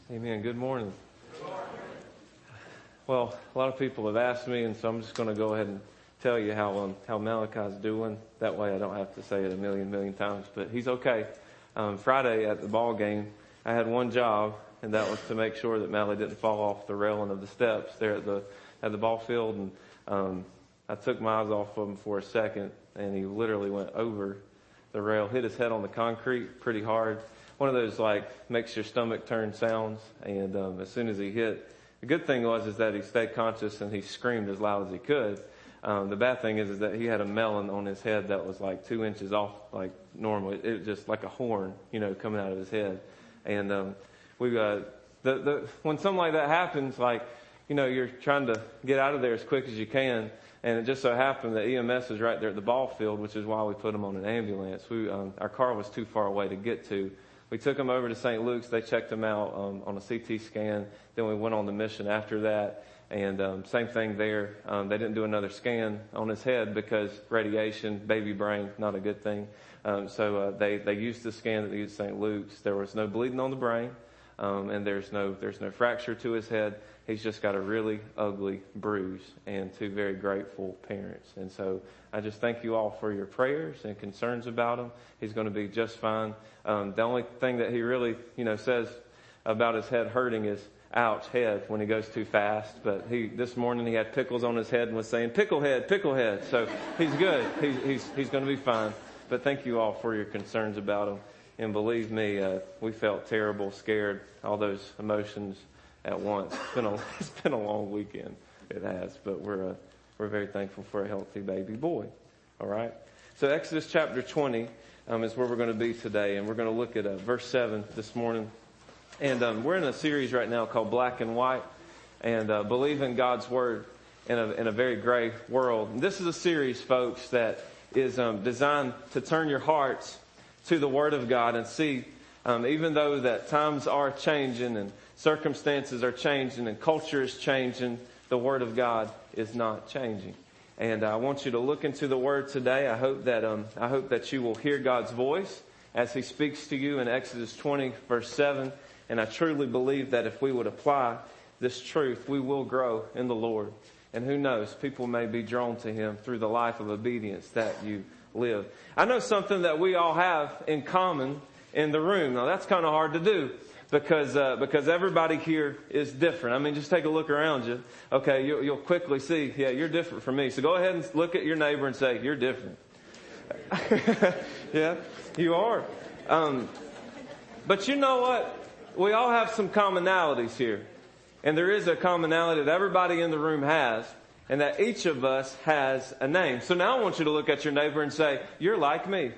Amen. Good morning. Well, a lot of people have asked me, and so I'm just going to go ahead and tell you how Malachi's doing. That way I don't have to say it a million times, but he's okay. Friday at the ball game, I had one job, and that was to make sure that Mally didn't fall off the railing of the steps there at the ball field. And I took my eyes off of him for a second, and he literally went over the rail, hit his head on the concrete pretty hard. One of those makes your stomach turn sounds. And as soon as he hit, the good thing was that he stayed conscious and he screamed as loud as he could. The bad thing is that he had a melon on his head that was 2 inches off like normal. It was just like a horn, coming out of his head. And when something like that happens, you're trying to get out of there as quick as you can. And it just so happened that EMS was right there at the ball field, which is why we put him on an ambulance. Our car was too far away to get to. We took him over to St. Luke's. They checked him out on a CT scan. Then we went on the mission after that. And same thing there. They didn't do another scan on his head because radiation, baby brain, not a good thing. So they used the scan that they used at St. Luke's. There was no bleeding on the brain, and there's no fracture to his head. He's just got a really ugly bruise and two very grateful parents. And so I just thank you all for your prayers and concerns about him. He's going to be just fine. The only thing that he really, says about his head hurting is, ouch, head, when he goes too fast. But this morning he had pickles on his head and was saying, pickle head. So he's good. He's going to be fine. But thank you all for your concerns about him. And believe me, we felt terrible, scared, all those emotions at once. It's been a long weekend. It has, but we're very thankful for a healthy baby boy. All right. So Exodus chapter 20 is where we're going to be today, and we're going to look at verse 7 this morning. And we're in a series right now called Black and White, and believe in God's word in a very gray world. And this is a series, folks, that is designed to turn your hearts to the Word of God and see, even though that times are changing and circumstances are changing and culture is changing, the Word of God is not changing. And I want you to look into the Word today. I hope that you will hear God's voice as He speaks to you in Exodus 20, verse 7. And I truly believe that if we would apply this truth, we will grow in the Lord. And who knows, people may be drawn to Him through the life of obedience that you live. I know something that we all have in common in the room. Now that's kind of hard to do because everybody here is different. I mean, just take a look around you. Okay, you'll quickly see, yeah, you're different from me. So go ahead and look at your neighbor and say, you're different. Yeah, you are. But you know what? We all have some commonalities here. And there is a commonality that everybody in the room has, and that each of us has a name. So now I want you to look at your neighbor and say, you're like me.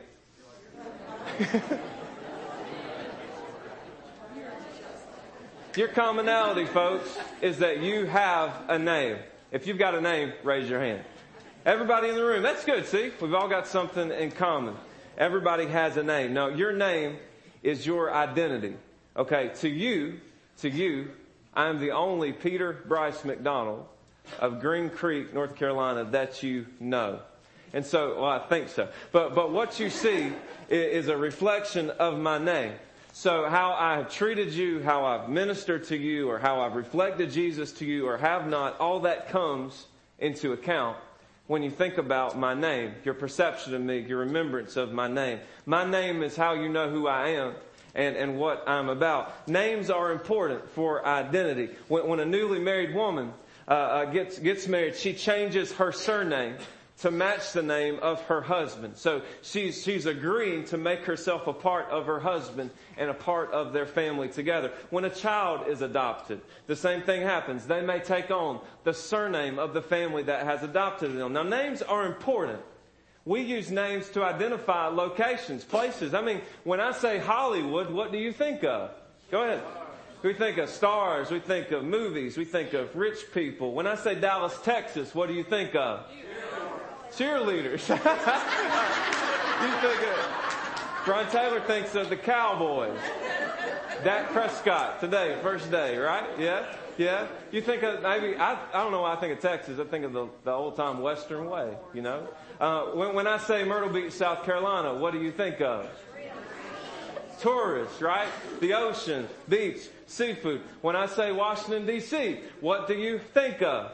Your commonality, folks, is that you have a name. If you've got a name, raise your hand. Everybody in the room, that's good, see? We've all got something in common. Everybody has a name. Now, your name is your identity. Okay, to you, I'm the only Peter Bryce McDonald of Green Creek, North Carolina that you know. And so, well, I think so. But what you see is a reflection of my name. So how I have treated you, how I've ministered to you, or how I've reflected Jesus to you, or have not, all that comes into account when you think about my name, your perception of me, your remembrance of my name. My name is how you know who I am and what I'm about. Names are important for identity. When a newly married woman gets married, she changes her surname to match the name of her husband. So she's agreeing to make herself a part of her husband and a part of their family together. When a child is adopted, the same thing happens. They may take on the surname of the family that has adopted them. Now, names are important. We use names to identify locations, places. I mean, when I say Hollywood, what do you think of? Go ahead. We think of stars. We think of movies. We think of rich people. When I say Dallas, Texas, what do you think of? Cheerleaders. You think of Brian Taylor thinks of the Cowboys. Dak Prescott today, first day, right? Yeah. You think of maybe I don't know why I think of Texas. I think of the old time Western way. When I say Myrtle Beach, South Carolina, what do you think of? tourists, right? The ocean, beach, seafood. When I say Washington, D.C., what do you think of?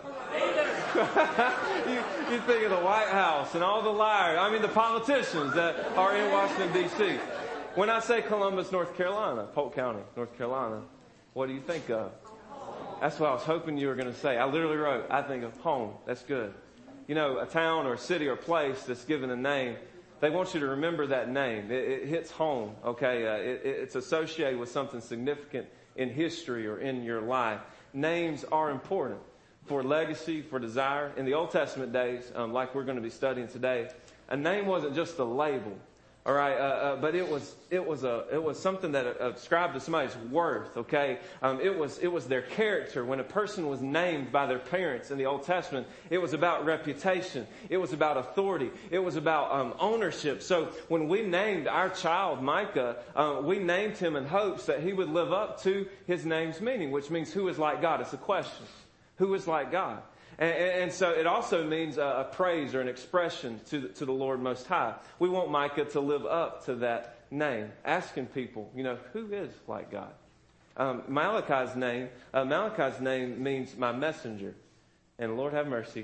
you think of the White House and all the liars. I mean, the politicians that are in Washington, D.C. When I say Columbus, North Carolina, Polk County, North Carolina, what do you think of? That's what I was hoping you were going to say. I literally wrote, I think of home. That's good. You know, a town or a city or place that's given a name, they want you to remember that name. It hits home, okay? It's associated with something significant in history or in your life. Names are important for legacy, for desire. In the Old Testament days, like we're going to be studying today, a name wasn't just a label. All right, but it was something that ascribed to somebody's worth. Okay, it was their character. When a person was named by their parents in the Old Testament, it was about reputation. It was about authority. It was about ownership. So when we named our child Micah, we named him in hopes that he would live up to his name's meaning, which means who is like God. It's a question: who is like God? And so it also means a praise or an expression to the Lord Most High. We want Micah to live up to that name, asking people, who is like God? Malachi's name means my messenger. And Lord have mercy,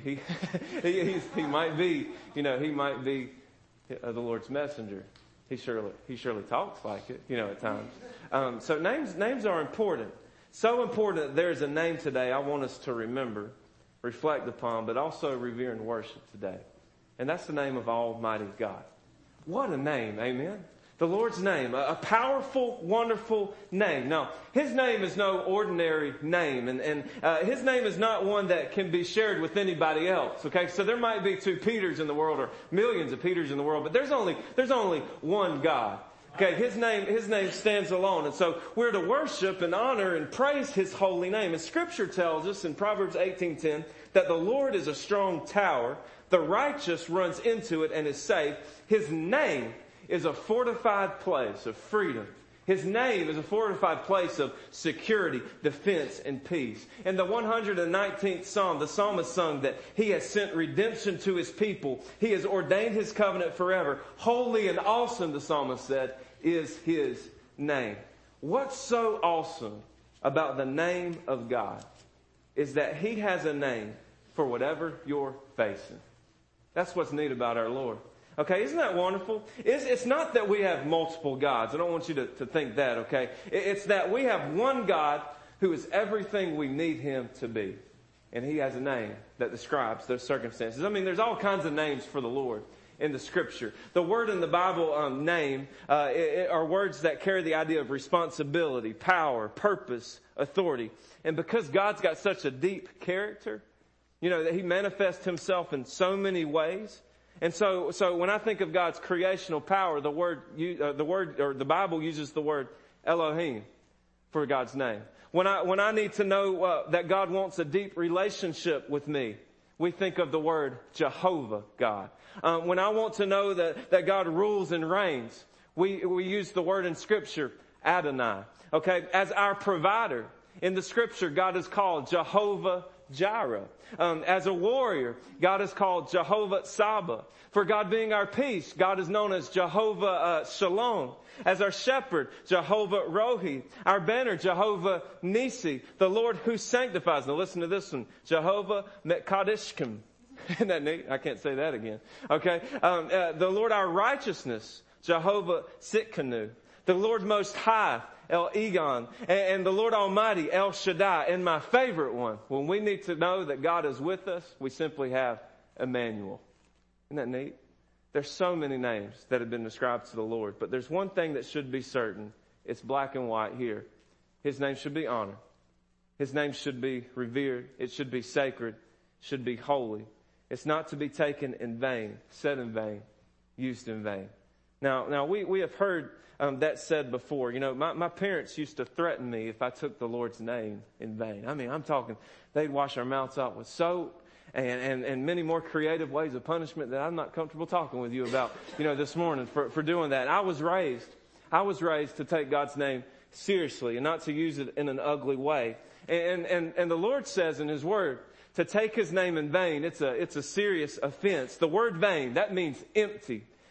he might be, the Lord's messenger. He surely talks like it, at times. So names are important. So important that there's a name today I want us to remember, reflect upon, but also revere and worship today. And that's the name of Almighty God. What a name, amen? The Lord's name, a powerful, wonderful name. Now, His name is no ordinary name, and His name is not one that can be shared with anybody else, okay? So there might be 2 Peters in the world, or millions of Peters in the world, but there's only one God. Okay, His name stands alone. And so we're to worship and honor and praise His holy name. And Scripture tells us in Proverbs 18:10 that the Lord is a strong tower. The righteous runs into it and is safe. His name is a fortified place of freedom. His name is a fortified place of security, defense, and peace. In the 119th Psalm, the psalmist sung that He has sent redemption to His people. He has ordained His covenant forever. Holy and awesome, the psalmist said, is His name. What's so awesome about the name of God is that He has a name for whatever you're facing. That's what's neat about our Lord. Okay, isn't that wonderful? It's not that we have multiple gods. I don't want you to think that, okay? It's that we have one God who is everything we need Him to be. And He has a name that describes those circumstances. I mean, there's all kinds of names for the Lord in the Scripture. The word in the Bible, name, are words that carry the idea of responsibility, power, purpose, authority. And because God's got such a deep character, that He manifests Himself in so many ways. And so when I think of God's creational power, the Bible uses the word Elohim for God's name. When I need to know that God wants a deep relationship with me, we think of the word Jehovah God. When I want to know that God rules and reigns, we use the word in Scripture Adonai. Okay, as our provider in the Scripture, God is called Jehovah Jireh. As a warrior, God is called Jehovah Saba. For God being our peace, God is known as Jehovah Shalom. As our shepherd, Jehovah Rohi. Our banner, Jehovah Nisi. The Lord who sanctifies. Now listen to this one. Jehovah Mekadishkim. Isn't that neat? I can't say that again. Okay. The Lord our righteousness, Jehovah Sitkanu. The Lord Most High, El Egon, and the Lord Almighty, El Shaddai. And my favorite one, when we need to know that God is with us, we simply have Emmanuel. Isn't that neat? There's so many names that have been ascribed to the Lord, but there's one thing that should be certain. It's black and white here. His name should be honored. His name should be revered. It should be sacred. It should be holy. It's not to be taken in vain, said in vain, used in vain. Now we have heard that said before. My parents used to threaten me if I took the Lord's name in vain. I mean, I'm talking, they'd wash our mouths out with soap and many more creative ways of punishment that I'm not comfortable talking with you about, this morning for doing that. I was raised to take God's name seriously and not to use it in an ugly way. And the Lord says in His Word, to take His name in vain, it's a serious offense. The word vain, that means empty.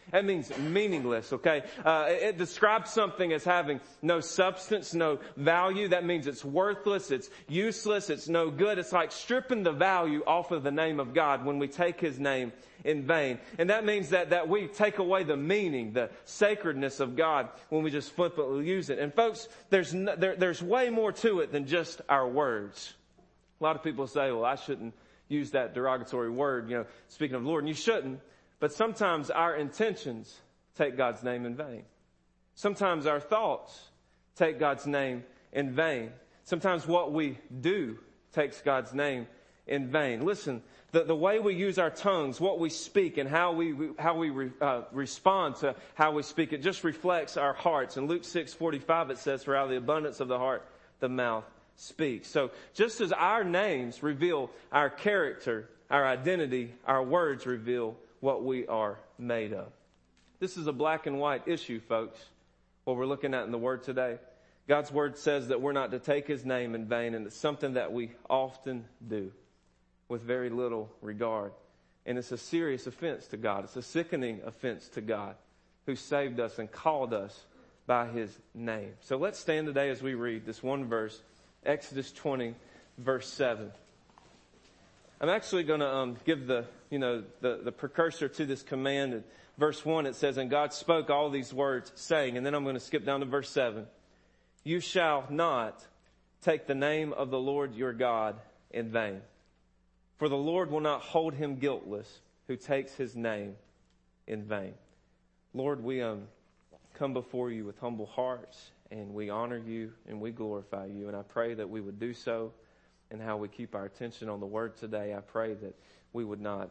That means meaningless, okay? It describes something as having no substance, no value. That means it's worthless, it's useless, it's no good. It's like stripping the value off of the name of God when we take His name in vain. And that means that we take away the meaning, the sacredness of God when we just flippantly use it. And folks, there's way more to it than just our words. A lot of people say, well, I shouldn't use that derogatory word, speaking of Lord, and you shouldn't. But sometimes our intentions take God's name in vain. Sometimes our thoughts take God's name in vain. Sometimes what we do takes God's name in vain. Listen, the way we use our tongues, what we speak, and how we respond to how we speak, it just reflects our hearts. In Luke 6:45, it says, "For out of the abundance of the heart, the mouth speaks." So just as our names reveal our character, our identity, our words reveal what we are made of. This is a black and white issue, folks, what we're looking at in the Word today. God's Word says that we're not to take His name in vain, and it's something that we often do with very little regard. And it's a serious offense to God. It's a sickening offense to God, who saved us and called us by His name. So let's stand today as we read this one verse, Exodus 20, verse 7. I'm actually going to give the precursor to this command. In verse 1, it says, "And God spoke all these words, saying," and then I'm going to skip down to verse 7, "You shall not take the name of the Lord your God in vain. For the Lord will not hold him guiltless who takes His name in vain." Lord, we come before You with humble hearts, and we honor You and we glorify You. And I pray that we would do so in how we keep our attention on the Word today. I pray that we would not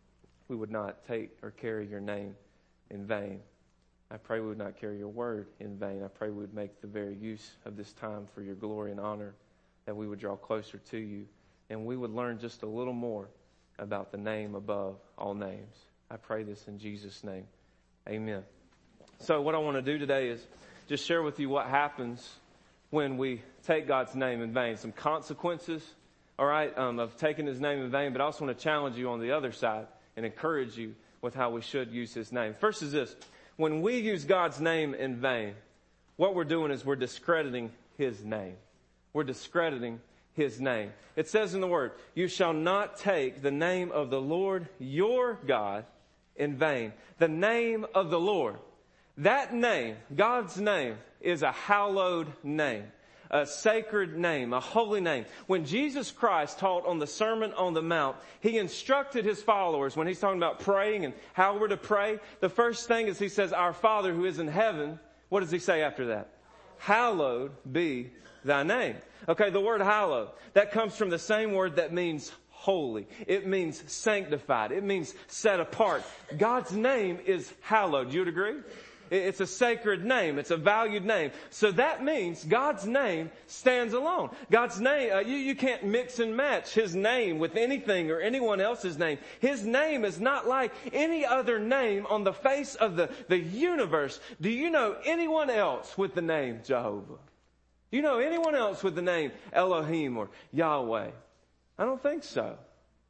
take or carry Your name in vain. I pray we would not carry Your Word in vain. I pray we would make the very use of this time for Your glory and honor, that we would draw closer to You, and we would learn just a little more about the name above all names. I pray this in Jesus' name. Amen. So what I want to do today is just share with you what happens when we take God's name in vain. Some consequences, all right, of taking His name in vain, but I also want to challenge you on the other side and encourage you with how we should use His name. First is this: when we use God's name in vain, what we're doing is we're discrediting His name. We're discrediting His name. It says in the Word, "You shall not take the name of the Lord your God in vain." The name of the Lord. That name, God's name, is a hallowed name, a sacred name, a holy name. When Jesus Christ taught on the Sermon on the Mount, He instructed His followers when He's talking about praying and how we're to pray. The first thing is He says, "Our Father who is in heaven." What does He say after that? "Hallowed be Thy name." Okay, the word hallowed, that comes from the same word that means holy. It means sanctified. It means set apart. God's name is hallowed. You would agree? It's a sacred name. It's a valued name. So that means God's name stands alone. God's name, you can't mix and match His name with anything or anyone else's name. His name is not like any other name on the face of the universe. Do you know anyone else with the name Jehovah? Do you know anyone else with the name Elohim or Yahweh? I don't think so.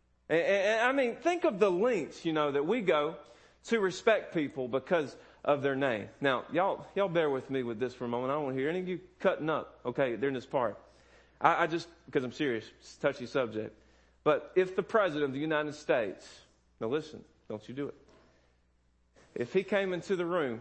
And I mean, think of the lengths, that we go to respect people because of their name. Now, y'all bear with me with this for a moment. I don't want to hear any of you cutting up, okay, during this part. I just, because I'm serious, it's a touchy subject. But if the President of the United States, now listen, don't you do it. If he came into the room,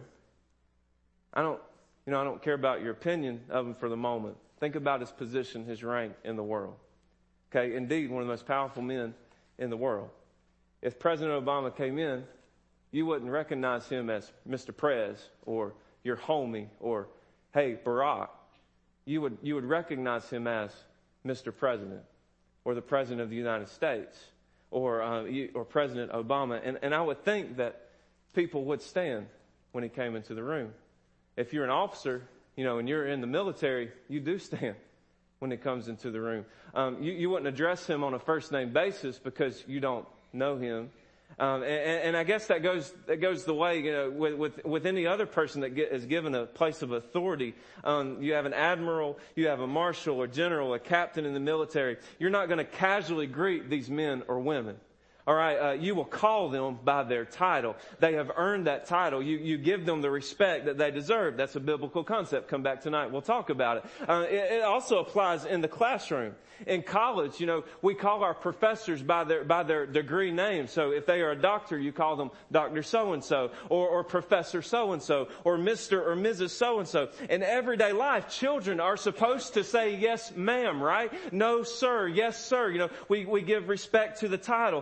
I don't care about your opinion of him for the moment. Think about his position, his rank in the world. Okay, indeed, one of the most powerful men in the world. If President Obama came in, you wouldn't recognize him as Mr. Prez or your homie or, hey, Barack. You would recognize him as Mr. President or the President of the United States or President Obama. And I would think that people would stand when he came into the room. If you're an officer, and you're in the military, you do stand when he comes into the room. You wouldn't address him on a first name basis because you don't know him. And I guess that goes the way, with any other person that is given a place of authority. You have an admiral, you have a marshal or general, a captain in the military. You're not going to casually greet these men or women. All right, you will call them by their title. They have earned that title. You give them the respect that they deserve. That's a biblical concept. Come back tonight. We'll talk about it. It also applies in the classroom. In college, we call our professors by their degree name. So if they are a doctor, you call them Dr. So-and-so or Professor so-and-so or Mr. or Mrs. so-and-so. In everyday life, children are supposed to say yes, ma'am, right? No, sir. Yes, sir. We give respect to the title.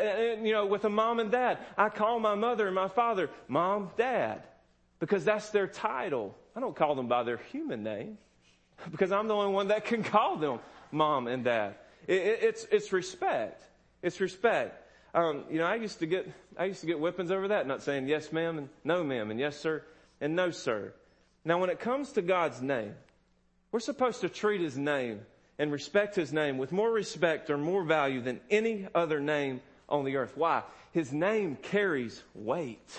With a mom and dad, I call my mother and my father mom, dad, because that's their title. I don't call them by their human name because I'm the only one that can call them mom and dad. It's respect. It's respect. I used to get whippings over that, not saying yes, ma'am, and no, ma'am, and yes, sir, and no, sir. Now, when it comes to God's name, we're supposed to treat His name and respect His name with more respect or more value than any other name on the earth. Why? His name carries weight.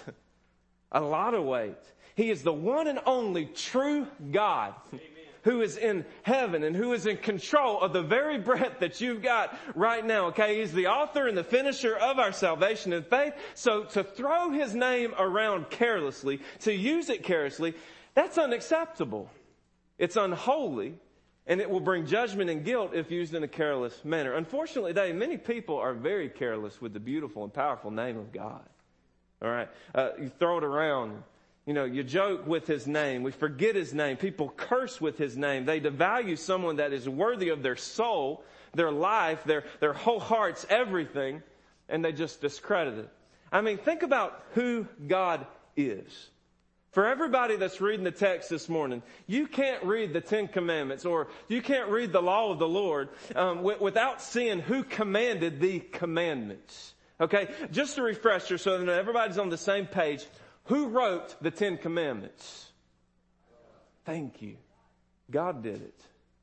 A lot of weight. He is the one and only true God. Amen. Who is in heaven and who is in control of the very breath that you've got right now. Okay, He's the author and the finisher of our salvation and faith. So to throw His name around carelessly, to use it carelessly, that's unacceptable. It's unholy, and it will bring judgment and guilt if used in a careless manner. Unfortunately, today, many people are very careless with the beautiful and powerful name of God. All right, you throw it around. You joke with His name. We forget His name. People curse with His name. They devalue someone that is worthy of their soul, their life, their whole hearts, everything, and they just discredit it. I mean, think about who God is. For everybody that's reading the text this morning, you can't read the Ten Commandments or you can't read the law of the Lord without seeing who commanded the commandments. Okay, just a refresher so that everybody's on the same page. Who wrote the Ten Commandments? Thank you. God did it.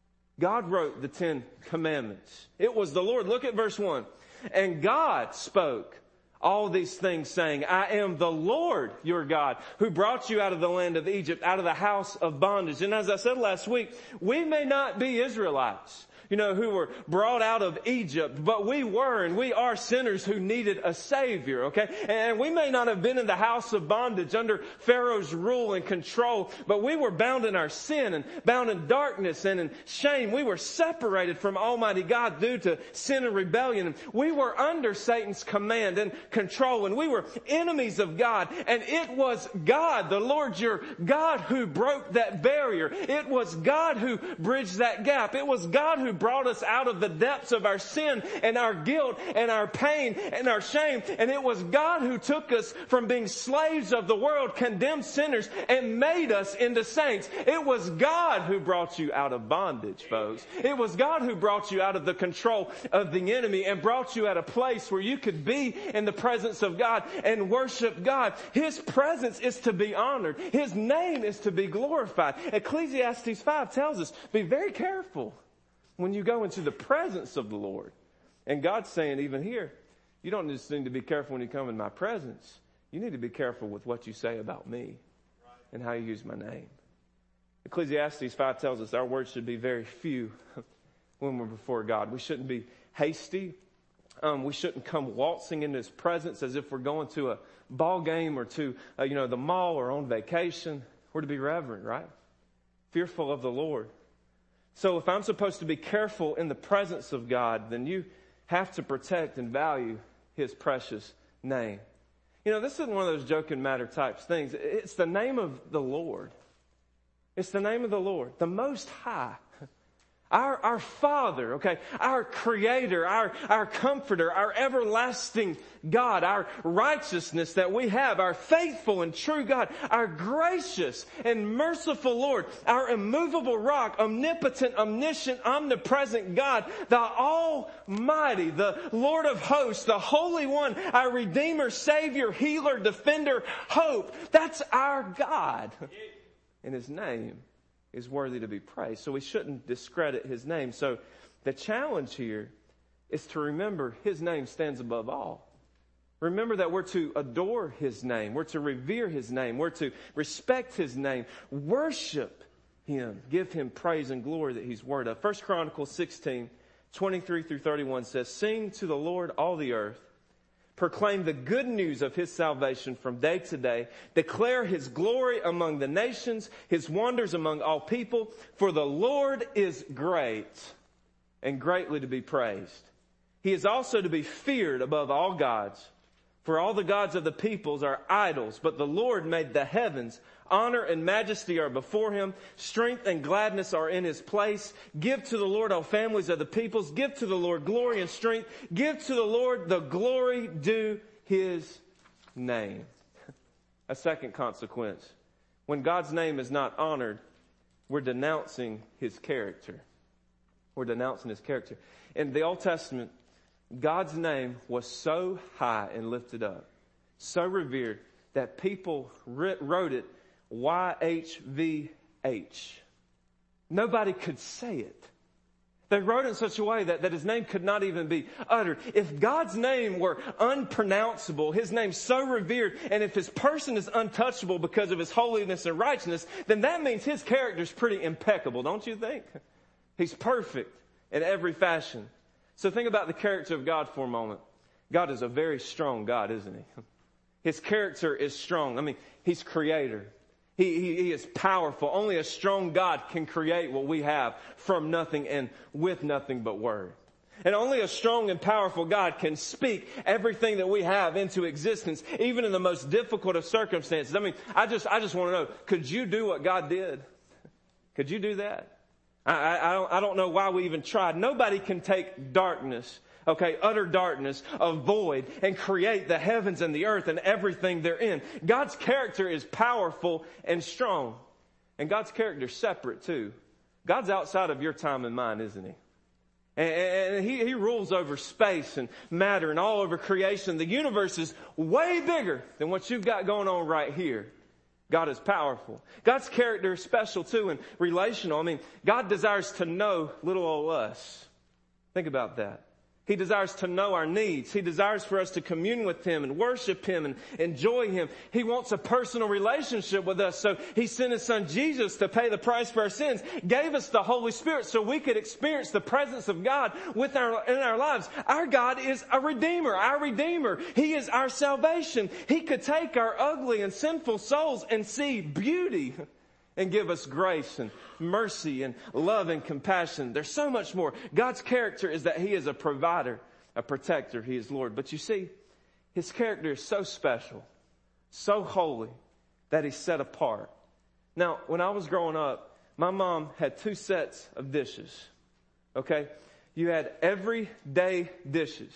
God wrote the Ten Commandments. It was the Lord. Look at verse 1. And God spoke all these things, saying, I am the Lord your God, who brought you out of the land of Egypt, out of the house of bondage. And as I said last week, we may not be Israelites, who were brought out of Egypt, but we were and we are sinners who needed a Savior, okay? And we may not have been in the house of bondage under Pharaoh's rule and control, but we were bound in our sin and bound in darkness and in shame. We were separated from Almighty God due to sin and rebellion. We were under Satan's command and control, and we were enemies of God. And it was God, the Lord your God, who broke that barrier. It was God who bridged that gap. It was God who brought us out of the depths of our sin and our guilt and our pain and our shame. And it was God who took us from being slaves of the world, condemned sinners, and made us into saints. It was God who brought you out of bondage, folks. It was God who brought you out of the control of the enemy and brought you at a place where you could be in the presence of God and worship God. His presence is to be honored. His name is to be glorified. Ecclesiastes 5 tells us, be very careful when you go into the presence of the Lord. And God's saying even here, you don't just need to be careful when you come in my presence. You need to be careful with what you say about me and how you use my name. Ecclesiastes 5 tells us our words should be very few when we're before God. We shouldn't be hasty. We shouldn't come waltzing into His presence as if we're going to a ball game or to the mall or on vacation. We're to be reverent, right? Fearful of the Lord. So if I'm supposed to be careful in the presence of God, then you have to protect and value His precious name. This isn't one of those joking matter types things. It's the name of the Lord. It's the name of the Lord, the Most High. Our Father, okay, our Creator, our Comforter, our everlasting God, our righteousness that we have, our faithful and true God, our gracious and merciful Lord, our immovable rock, omnipotent, omniscient, omnipresent God, the Almighty, the Lord of hosts, the Holy One, our Redeemer, Savior, Healer, Defender, Hope. That's our God. And His name is worthy to be praised. So we shouldn't discredit His name. So the challenge here is to remember His name stands above all. Remember that we're to adore His name. We're to revere His name. We're to respect His name. Worship Him. Give Him praise and glory that He's worthy of. 1 Chronicles 16, 23 through 31 says, Sing to the Lord all the earth. Proclaim the good news of His salvation from day to day. Declare His glory among the nations, His wonders among all people. For the Lord is great and greatly to be praised. He is also to be feared above all gods. For all the gods of the peoples are idols, but the Lord made the heavens. Honor and majesty are before Him. Strength and gladness are in His place. Give to the Lord, all families of the peoples. Give to the Lord glory and strength. Give to the Lord the glory due His name. A second consequence. When God's name is not honored, we're denouncing His character. We're denouncing His character. In the Old Testament, God's name was so high and lifted up, so revered, that people wrote it YHVH. Nobody could say it. They wrote it in such a way that His name could not even be uttered. If God's name were unpronounceable, His name so revered, and if His person is untouchable because of His holiness and righteousness, then that means His character is pretty impeccable, don't you think? He's perfect in every fashion. So think about the character of God for a moment. God is a very strong God, isn't He? His character is strong. I mean, He's creator. He is powerful. Only a strong God can create what we have from nothing and with nothing but word. And only a strong and powerful God can speak everything that we have into existence, even in the most difficult of circumstances. I mean, I just want to know, could you do what God did? Could you do that? I don't know why we even tried. Nobody can take darkness, utter darkness, a void, and create the heavens and the earth and everything therein. God's character is powerful and strong. And God's character is separate too. God's outside of your time and mine, isn't He? And He rules over space and matter and all over creation. The universe is way bigger than what you've got going on right here. God is powerful. God's character is special too and relational. I mean, God desires to know little old us. Think about that. He desires to know our needs. He desires for us to commune with Him and worship Him and enjoy Him. He wants a personal relationship with us. So He sent His Son Jesus to pay the price for our sins, gave us the Holy Spirit so we could experience the presence of God in our lives. Our God is a Redeemer, our Redeemer. He is our salvation. He could take our ugly and sinful souls and see beauty and give us grace and mercy and love and compassion. There's so much more. God's character is that He is a provider, a protector. He is Lord. But you see, His character is so special, so holy, that He's set apart. Now, when I was growing up, my mom had 2 sets of dishes. Okay? You had everyday dishes.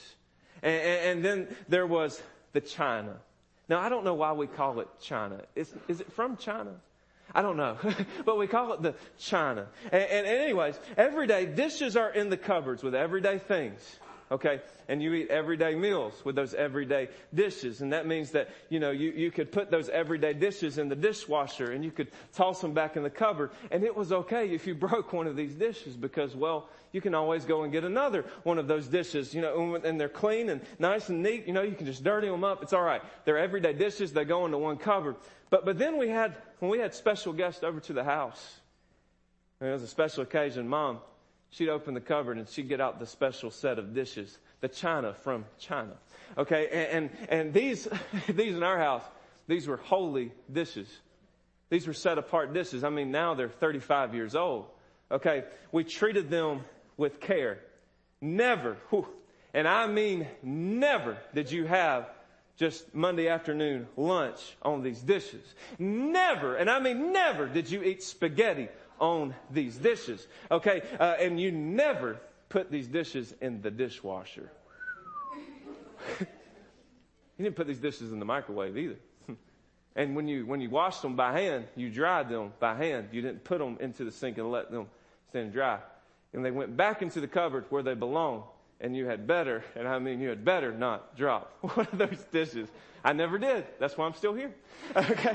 And then there was the china. Now, I don't know why we call it china. Is it from China? I don't know, but we call it the china. And anyways, everyday dishes are in the cupboards with everyday things. Okay. And you eat everyday meals with those everyday dishes. And that means that, you could put those everyday dishes in the dishwasher and you could toss them back in the cupboard. And it was okay if you broke one of these dishes because, well, you can always go and get another one of those dishes, and they're clean and nice and neat. You can just dirty them up. It's all right. They're everyday dishes. They go into one cupboard. But then when we had special guests over to the house, and it was a special occasion, Mom, she'd open the cupboard and she'd get out the special set of dishes, the china from China. Okay. And these in our house, these were holy dishes. These were set apart dishes. I mean, now they're 35 years old. Okay. We treated them with care. Never, and I mean never, did you have just Monday afternoon lunch on these dishes. Never, and I mean never, did you eat spaghetti on these dishes. Okay, and you never put these dishes in the dishwasher. You didn't put these dishes in the microwave either. And when you washed them by hand, you dried them by hand. You didn't put them into the sink and let them stand dry. And they went back into the cupboard where they belong. And you had better not drop one of those dishes. I never did. That's why I'm still here. Okay.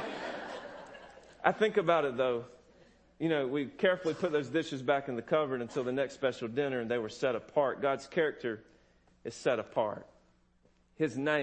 I think about it though. We carefully put those dishes back in the cupboard until the next special dinner and they were set apart. God's character is set apart. His name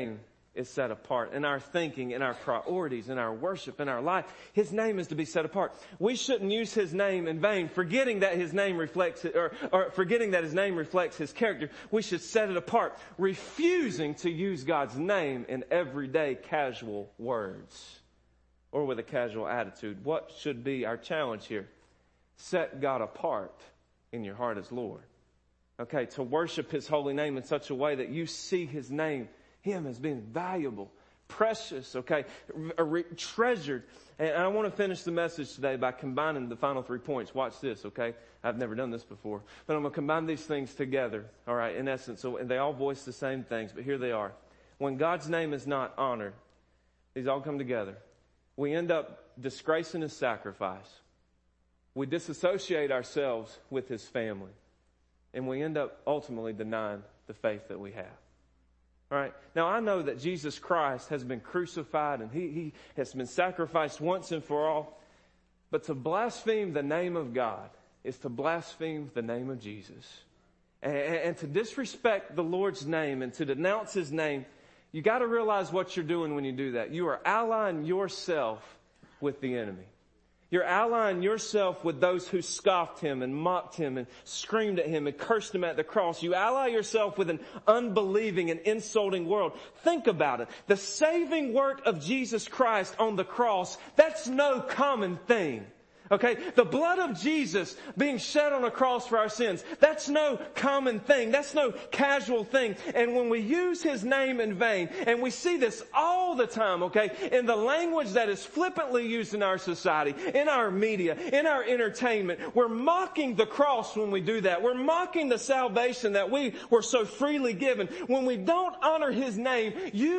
is set apart. In our thinking, in our priorities, in our worship, in our life, His name is to be set apart. We shouldn't use His name in vain, forgetting that His name reflects or forgetting that His name reflects His character. We should set it apart, refusing to use God's name in everyday casual words or with a casual attitude. What should be our challenge here? Set God apart in your heart as Lord. Okay, to worship His holy name in such a way that you see His name, Him as being valuable, precious, okay, treasured. And I want to finish the message today by combining the final 3 points. Watch this, okay? I've never done this before. But I'm going to combine these things together, all right, in essence. So, and they all voice the same things, but here they are. When God's name is not honored, these all come together. We end up disgracing His sacrifice. We disassociate ourselves with His family. And we end up ultimately denying the faith that we have. All right. Now, I know that Jesus Christ has been crucified and He has been sacrificed once and for all. But to blaspheme the name of God is to blaspheme the name of Jesus. And to disrespect the Lord's name and to denounce His name, you got to realize what you're doing when you do that. You are allying yourself with the enemy. You're allying yourself with those who scoffed Him and mocked Him and screamed at Him and cursed Him at the cross. You ally yourself with an unbelieving and insulting world. Think about it. The saving work of Jesus Christ on the cross, that's no common thing. Okay, the blood of Jesus being shed on a cross for our sins, that's no common thing. That's no casual thing. And when we use His name in vain, and we see this all the time, okay, in the language that is flippantly used in our society, in our media, in our entertainment, we're mocking the cross when we do that. We're mocking the salvation that we were so freely given. When we don't honor His name,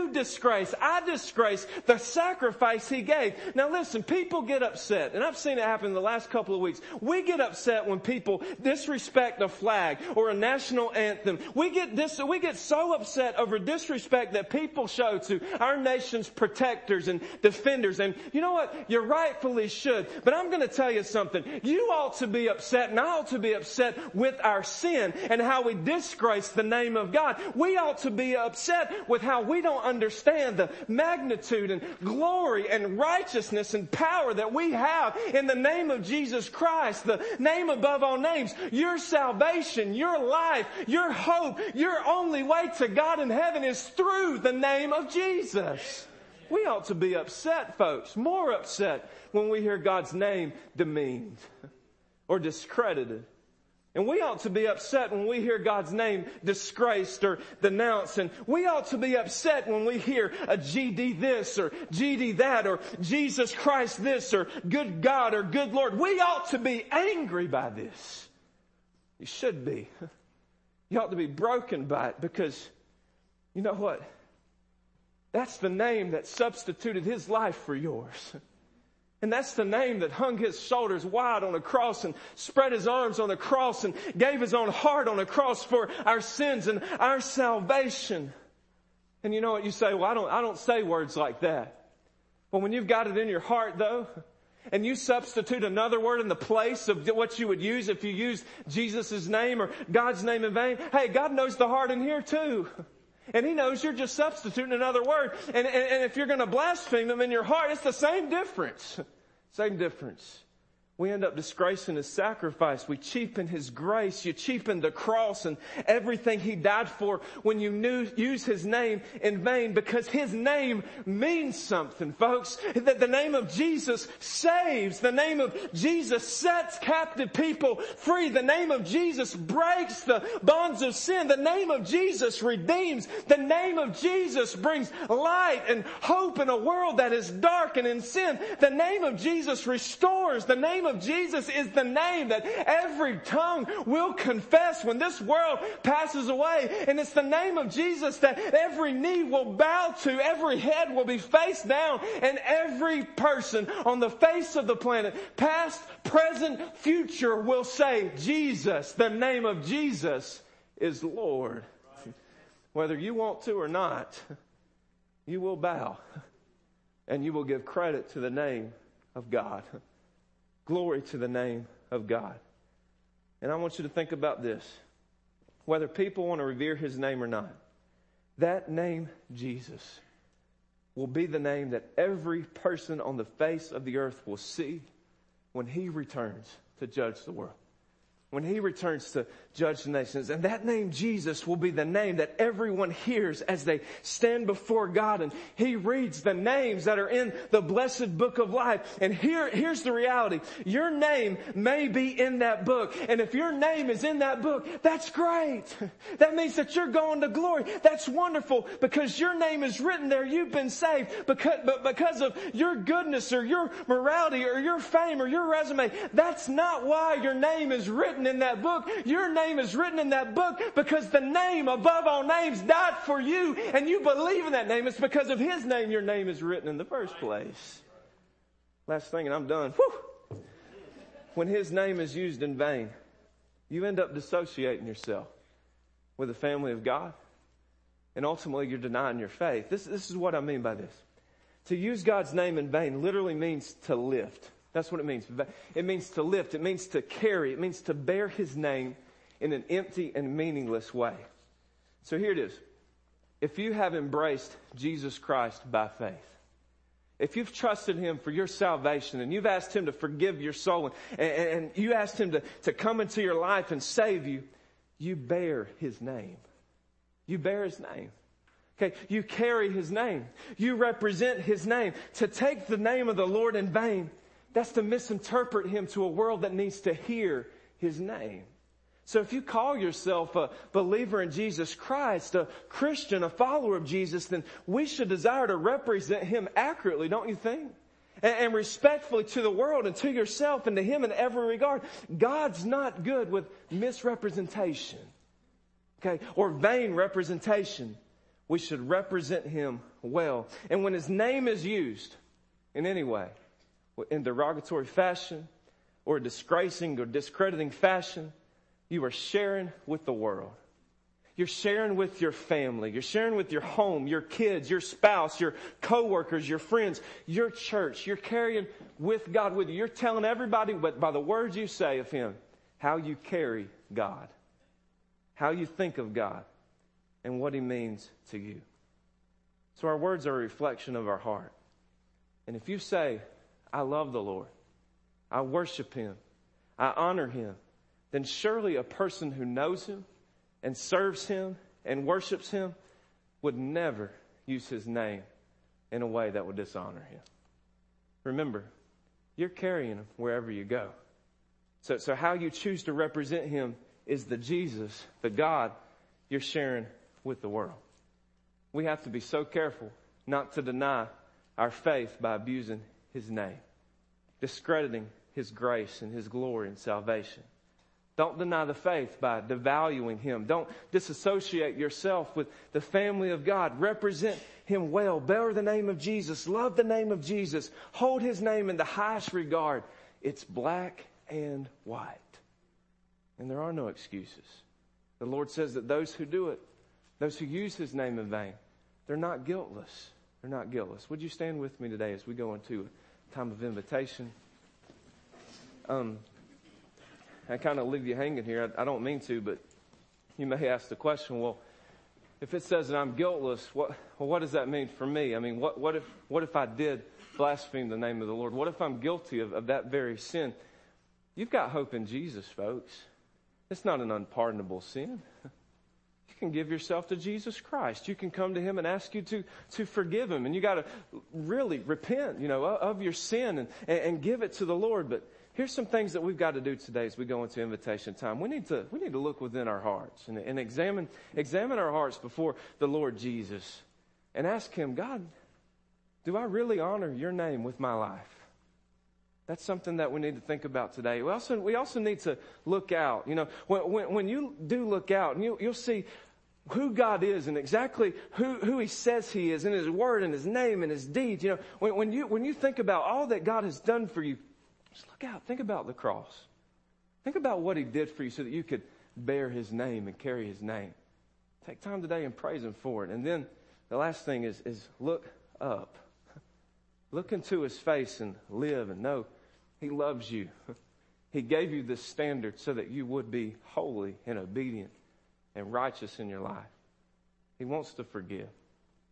I disgrace the sacrifice He gave. Now listen, people get upset, and I've seen it happen in the last couple of weeks. We get upset when people disrespect a flag or a national anthem. We get so upset over disrespect that people show to our nation's protectors and defenders. And you know what? You rightfully should. But I'm going to tell you something. You ought to be upset, and I ought to be upset with our sin and how we disgrace the name of God. We ought to be upset with how we don't understand the magnitude and glory and righteousness and power that we have in the name of Jesus Christ, the name above all names. Your salvation, your life, your hope, your only way to God in heaven is through the name of Jesus. We ought to be upset, folks, more upset when we hear God's name demeaned or discredited. And we ought to be upset when we hear God's name disgraced or denounced. And we ought to be upset when we hear a GD this or GD that or Jesus Christ this or good God or good Lord. We ought to be angry by this. You should be. You ought to be broken by it because you know what? That's the name that substituted His life for yours. And that's the name that hung His shoulders wide on a cross and spread His arms on a cross and gave His own heart on a cross for our sins and our salvation. And you know what? You say, well, I don't say words like that. Well, when you've got it in your heart though, and you substitute another word in the place of what you would use if you used Jesus' name or God's name in vain, hey, God knows the heart in here too. And He knows you're just substituting another word. And if you're going to blaspheme Him in your heart, it's the same difference. Same difference. We end up disgracing His sacrifice. We cheapen His grace. You cheapen the cross and everything He died for when you use His name in vain, because His name means something, folks. That the name of Jesus saves. The name of Jesus sets captive people free. The name of Jesus breaks the bonds of sin. The name of Jesus redeems. The name of Jesus brings light and hope in a world that is dark and in sin. The name of Jesus restores. The name of Jesus is the name that every tongue will confess when this world passes away. And it's the name of Jesus that every knee will bow to, every head will be face down, and every person on the face of the planet, past, present, future, will say, Jesus, the name of Jesus is Lord. Whether you want to or not, you will bow and you will give credit to the name of God. Glory to the name of God. And I want you to think about this. Whether people want to revere His name or not, that name, Jesus, will be the name that every person on the face of the earth will see when he returns to judge the world. When he returns to judge the nations. And that name, Jesus, will be the name that everyone hears as they stand before God. And he reads the names that are in the blessed book of life. And here's the reality. Your name may be in that book. And if your name is in that book, that's great. That means that you're going to glory. That's wonderful because your name is written there. You've been saved because of your goodness or your morality or your fame or your resume. That's not why your name is written in that book. Your name is written in that book because the name above all names died for you and you believe in that name. It's because of his name your name is written in the first place. Last thing and I'm done. Whew. When his name is used in vain, you end up dissociating yourself with the family of God and ultimately you're denying your faith. This is what I mean by this. To use God's name in vain literally means to lift. That's what it means. It means to lift. It means to carry. It means to bear his name in an empty and meaningless way. So here it is. If you have embraced Jesus Christ by faith, if you've trusted him for your salvation and you've asked him to forgive your soul and you asked him to come into your life and save you, you bear his name. You bear his name. Okay, you carry his name. You represent his name. To take the name of the Lord in vain, that's to misinterpret him to a world that needs to hear his name. So if you call yourself a believer in Jesus Christ, a Christian, a follower of Jesus, then we should desire to represent him accurately, don't you think? And respectfully to the world and to yourself and to him in every regard. God's not good with misrepresentation, okay, or vain representation. We should represent him well. And when his name is used in any way, in derogatory fashion or disgracing or discrediting fashion, you are sharing with the world. You're sharing with your family. You're sharing with your home, your kids, your spouse, your coworkers, your friends, your church. You're carrying with God with you. You're telling everybody, but by the words you say of him, how you carry God, how you think of God, and what he means to you. So our words are a reflection of our heart. And if you say, I love the Lord, I worship him, I honor him, then surely a person who knows him and serves him and worships him would never use his name in a way that would dishonor him. Remember, you're carrying him wherever you go. So how you choose to represent him is the Jesus, the God you're sharing with the world. We have to be so careful not to deny our faith by abusing his name, discrediting his grace and his glory and salvation. Don't deny the faith by devaluing him. Don't disassociate yourself with the family of God. Represent him well. Bear the name of Jesus. Love the name of Jesus. Hold his name in the highest regard. It's black and white. And there are no excuses. The Lord says that those who do it, those who use his name in vain, they're not guiltless. They're not guiltless. Would you stand with me today as we go into a time of invitation? I kind of leave you hanging here. I don't mean to, but you may ask the question, well, if it says that I'm guiltless, what does that mean for me? I mean, what if I did blaspheme the name of the Lord? What if I'm guilty of that very sin? You've got hope in Jesus, folks. It's not an unpardonable sin. You can give yourself to Jesus Christ. You can come to him and ask you to forgive him. And you got to really repent, of your sin and give it to the Lord. But here's some things that we've got to do today as we go into invitation time. We need to look within our hearts and examine our hearts before the Lord Jesus and ask him, God, do I really honor your name with my life? That's something that we need to think about today. We also need to look out. When you do look out, and you'll see who God is and exactly who he says he is in his word and his name and his deeds. When you think about all that God has done for you, just look out. Think about the cross. Think about what he did for you so that you could bear his name and carry his name. Take time today and praise him for it. And then the last thing is look up. Look into his face and live and know he loves you. He gave you this standard so that you would be holy and obedient and righteous in your life. He wants to forgive.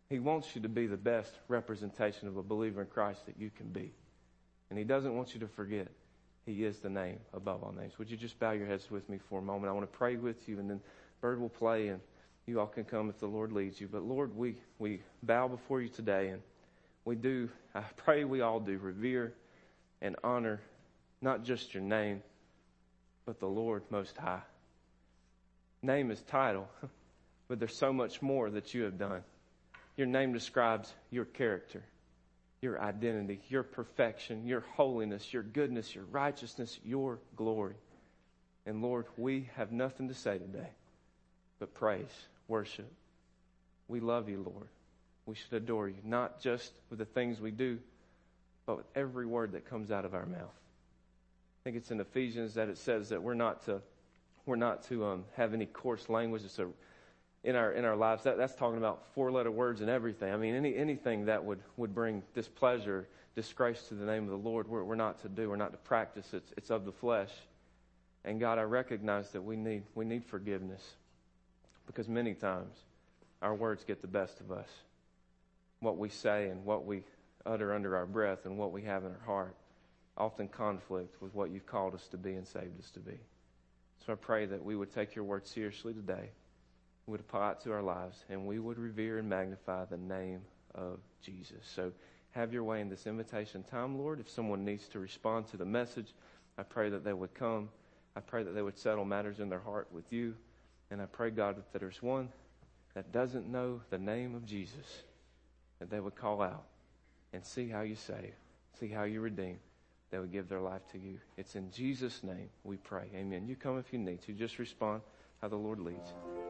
He wants you to be the best representation of a believer in Christ that you can be. And He doesn't want you to forget He is the name above all names. Would you just bow your heads with me for a moment? I want to pray with you, and then Bird will play, and you all can come if the Lord leads you. But Lord, we bow before you today, and I pray we all do, revere and honor not just your name, but the Lord Most High. Name is title, but there's so much more that you have done. Your name describes your character, your identity, your perfection, your holiness, your goodness, your righteousness, your glory. And Lord, we have nothing to say today but praise, worship. We love you, Lord. We should adore you, not just with the things we do, but with every word that comes out of our mouth. I think it's in Ephesians that it says that we're not to have any coarse language. So in our lives, that's talking about 4-letter words and everything. I mean, anything that would bring displeasure, disgrace to the name of the Lord, we're not to do. We're not to practice. It's of the flesh. And God, I recognize that we need forgiveness, because many times our words get the best of us. What we say and what we utter under our breath and what we have in our heart often conflict with what you've called us to be and saved us to be. So I pray that we would take your word seriously today, we would apply it to our lives, and we would revere and magnify the name of Jesus. So have your way in this invitation time, Lord. If someone needs to respond to the message, I pray that they would come. I pray that they would settle matters in their heart with you. And I pray, God, that there's one that doesn't know the name of Jesus, that they would call out and see how you save, see how you redeem. They would give their life to you. It's in Jesus' name we pray. Amen. You come if you need to. Just respond how the Lord leads.